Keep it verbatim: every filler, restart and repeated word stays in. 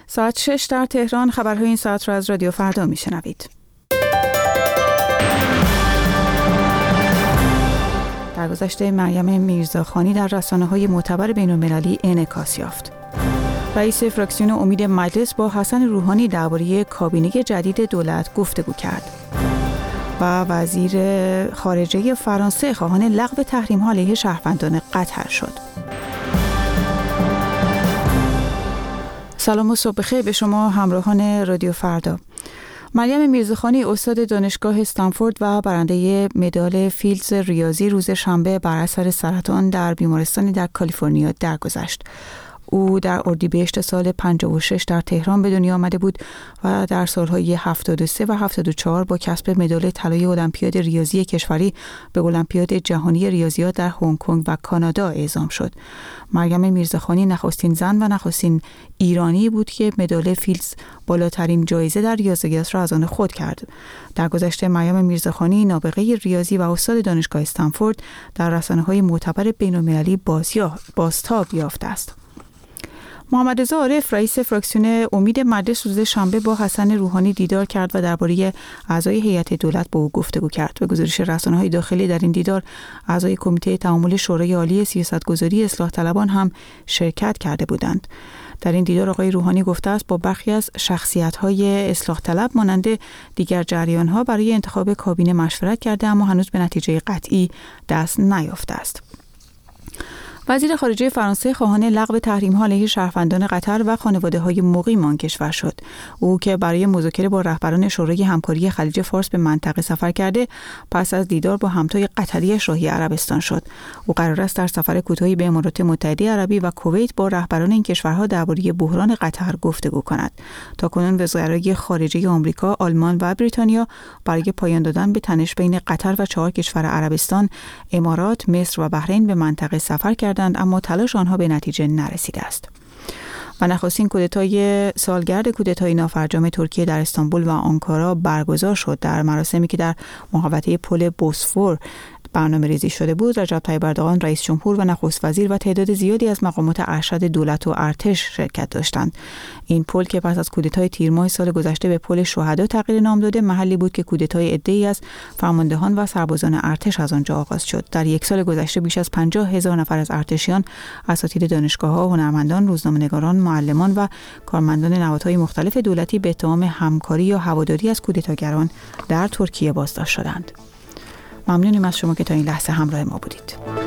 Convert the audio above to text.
ساعت شش در تهران. خبرهای این ساعت را از رادیو فردا میشنوید. در گذشته مریم میرزاخانی در رسانه‌های معتبر بین‌المللی انعکاس یافت. رئیس فراکسیون امید مجلس با حسن روحانی درباره کابینه جدید دولت گفتگو کرد. و وزیر خارجه فرانسه خواهان لغو تحریم‌ها علیه شهروندان قطر شد. سلام و صبح بخیر به شما همراهان رادیو فردا. مریم میرزاخانی استاد دانشگاه استنفورد و برنده مدال فیلدز ریاضی روز شنبه بر اثر سرطان در بیمارستانی در کالیفرنیا درگذشت. او در اردیبهشت سال پنجاه و شش در تهران به دنیا آمده بود و در سالهای هفتاد و سه و هفتاد و چهار با کسب مدال طلای المپیاد ریاضی کشوری به المپیاد جهانی ریاضیات در هنگ کنگ و کانادا اعزام شد. مریم میرزاخانی نخستین زن و نخستین ایرانی بود که مدال فیلدز بالاترین جایزه در ریاضیات را از آن خود کرد. در گذشته مریم میرزاخانی نابغه ریاضی و استاد دانشگاه استنفورد در رسانه‌های معتبر بین‌المللی بازتاب یافته است. محمد رضا عارف رئیس فراکسیون امید مجلس روز شنبه با حسن روحانی دیدار کرد و درباره اعضای هیئت دولت با او گفتگو کرد. به گزارش رسانه‌های داخلی در این دیدار اعضای کمیته تعامل شورای عالی سیاستگذاری اصلاح طلبان هم شرکت کرده بودند. در این دیدار آقای روحانی گفته است با برخی از شخصیت‌های اصلاح طلب مانند دیگر جریان‌ها برای انتخاب کابینه مشورت کرده اما هنوز به نتیجه قطعی دست نیافته است. وزیر خارجه فرانسه خواهان لغو تحریم‌ها علیه شهروندان قطر و خانواده‌های مقیم آن کشور شد. او که برای مذاکره با رهبران شورای همکاری خلیج فارس به منطقه سفر کرده، پس از دیدار با همتای قطری‌اش راهی عربستان شد. او قرار است در سفر کوتاهی به امارات متحده عربی و کویت با رهبران این کشورها درباره بحران قطر گفتگو کند. تاکنون وزرای خارجه آمریکا، آلمان و بریتانیا برای پایان دادن به تنش بین قطر و چهار کشور عربستان، امارات، مصر و بحرین به منطقه سفر کردند، اما تلاش آنها به نتیجه نرسیده است. و نخستین کودتای سالگرد کودتای نافرجام ترکیه در استانبول و آنکارا برگزار شد. در مراسمی که در محوطه پل بوسفور برنامه ریزی شده بود، رجب طیب اردوغان رئیس جمهور و نخست وزیر و تعداد زیادی از مقامات ارشد دولت و ارتش شرکت داشتند. این پل که پس از کودتای تیر ماه سال گذشته به پل شهدا تغییر نام داده، محلی بود که کودتای عده‌ای از فرماندهان و سربازان ارتش از آنجا آغاز شد. در یک سال گذشته بیش از پنجاه هزار نفر از ارتشیان، اساتید دانشگاه‌ها، هنرمندان، روزنامه‌نگاران، معلمان و کارمندان نهادهای مختلف دولتی به اتهام همکاری یا هواداری از کودتاگران در ترکیه بازداشت شدند. ممنونیم از شما که تا این لحظه همراه ما بودید.